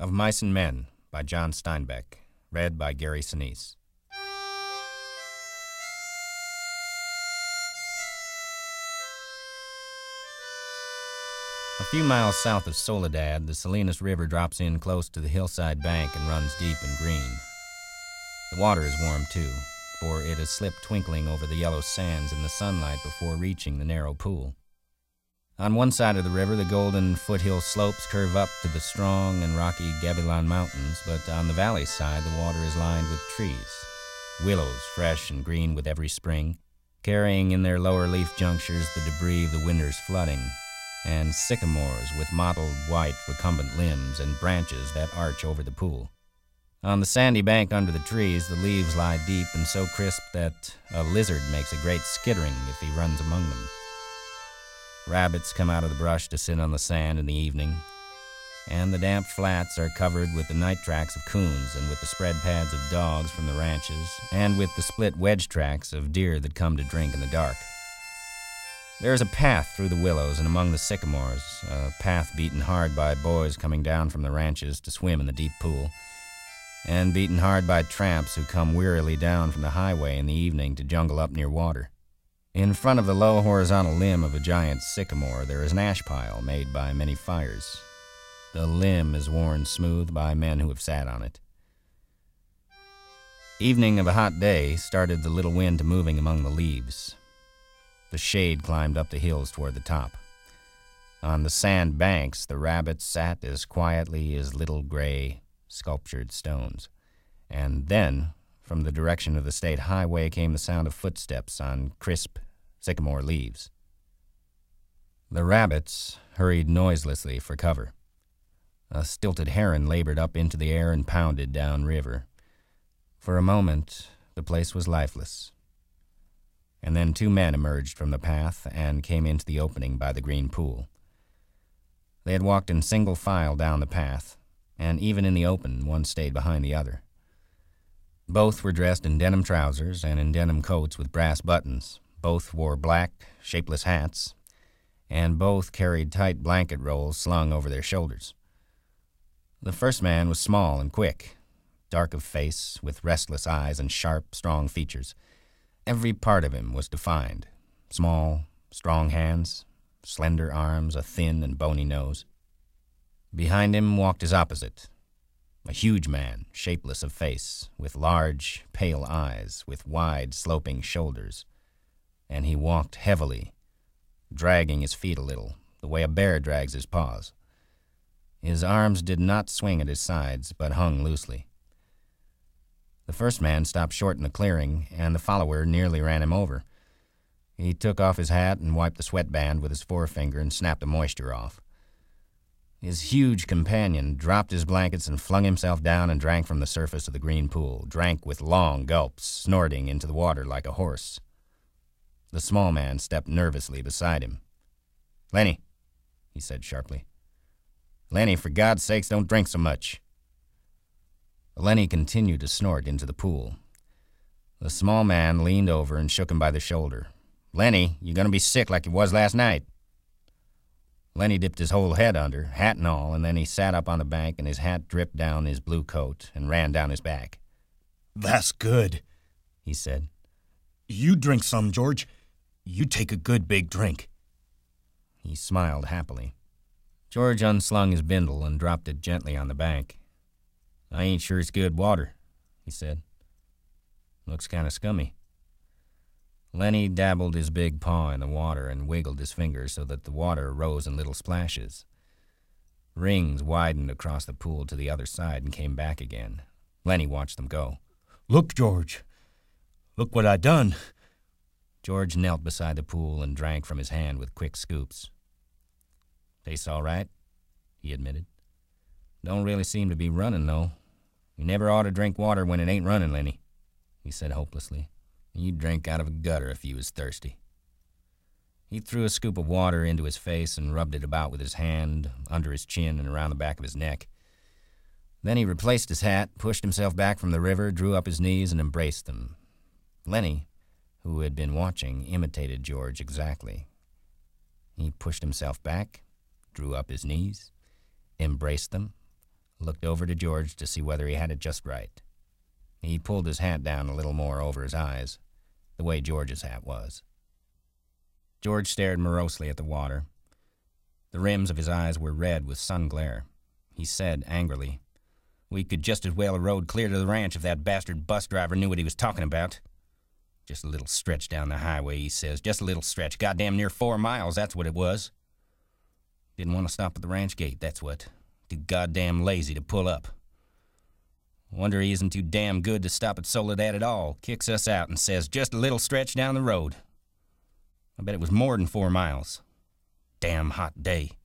Of Mice and Men by John Steinbeck, read by Gary Sinise. A few miles south of Soledad, the Salinas River drops in close to the hillside bank and runs deep and green. The water is warm, too, for it has slipped twinkling over the yellow sands in the sunlight before reaching the narrow pool. On one side of the river, the golden foothill slopes curve up to the strong and rocky Gabilan Mountains, but on the valley side, the water is lined with trees, willows fresh and green with every spring, carrying in their lower leaf junctures the debris of the winter's flooding, and sycamores with mottled white recumbent limbs and branches that arch over the pool. On the sandy bank under the trees, the leaves lie deep and so crisp that a lizard makes a great skittering if he runs among them. Rabbits come out of the brush to sit on the sand in the evening, and the damp flats are covered with the night tracks of coons and with the spread pads of dogs from the ranches, and with the split wedge tracks of deer that come to drink in the dark. There is a path through the willows and among the sycamores, a path beaten hard by boys coming down from the ranches to swim in the deep pool, and beaten hard by tramps who come wearily down from the highway in the evening to jungle up near water. In front of the low horizontal limb of a giant sycamore, there is an ash pile made by many fires. The limb is worn smooth by men who have sat on it. Evening of a hot day started the little wind to moving among the leaves. The shade climbed up the hills toward the top. On the sand banks, the rabbits sat as quietly as little gray, sculptured stones. And then, from the direction of the state highway, came the sound of footsteps on crisp sycamore leaves. The rabbits hurried noiselessly for cover. A stilted heron labored up into the air and pounded downriver. For a moment, the place was lifeless. And then two men emerged from the path and came into the opening by the green pool. They had walked in single file down the path, and even in the open, one stayed behind the other. Both were dressed in denim trousers and in denim coats with brass buttons. Both wore black, shapeless hats, and both carried tight blanket rolls slung over their shoulders. The first man was small and quick, dark of face, with restless eyes and sharp, strong features. Every part of him was defined: small, strong hands, slender arms, a thin and bony nose. Behind him walked his opposite, a huge man, shapeless of face, with large, pale eyes, with wide, sloping shoulders. And he walked heavily, dragging his feet a little, the way a bear drags his paws. His arms did not swing at his sides, but hung loosely. The first man stopped short in the clearing, and the follower nearly ran him over. He took off his hat and wiped the sweatband with his forefinger and snapped the moisture off. His huge companion dropped his blankets and flung himself down and drank from the surface of the green pool, drank with long gulps, snorting into the water like a horse. The small man stepped nervously beside him. "Lenny," he said sharply. "Lenny, for God's sakes, don't drink so much." Lenny continued to snort into the pool. The small man leaned over and shook him by the shoulder. "Lenny, you're going to be sick like you was last night." Lenny dipped his whole head under, hat and all, and then he sat up on the bank and his hat dripped down his blue coat and ran down his back. "That's good," he said. "You drink some, George. You take a good big drink." He smiled happily. George unslung his bindle and dropped it gently on the bank. "I ain't sure it's good water," he said. "Looks kind of scummy." Lenny dabbled his big paw in the water and wiggled his fingers so that the water rose in little splashes. Rings widened across the pool to the other side and came back again. Lenny watched them go. "Look, George. Look what I done." George knelt beside the pool and drank from his hand with quick scoops. "Tastes all right," he admitted. "Don't really seem to be running, though. You never ought to drink water when it ain't running, Lenny," he said hopelessly. "You'd drink out of a gutter if you was thirsty." He threw a scoop of water into his face and rubbed it about with his hand, under his chin and around the back of his neck. Then he replaced his hat, pushed himself back from the river, drew up his knees, and embraced them. Lenny, who had been watching, imitated George exactly. He pushed himself back, drew up his knees, embraced them, looked over to George to see whether he had it just right. He pulled his hat down a little more over his eyes, the way George's hat was. George stared morosely at the water. The rims of his eyes were red with sun glare. He said angrily, "We could just as well have rode clear to the ranch if that bastard bus driver knew what he was talking about. Just a little stretch down the highway," he says. "Just a little stretch. Goddamn near 4 miles, that's what it was. Didn't want to stop at the ranch gate, that's what. Too goddamn lazy to pull up. Wonder he isn't too damn good to stop at Soledad at all. Kicks us out and says, just a little stretch down the road. I bet it was more than 4 miles. Damn hot day."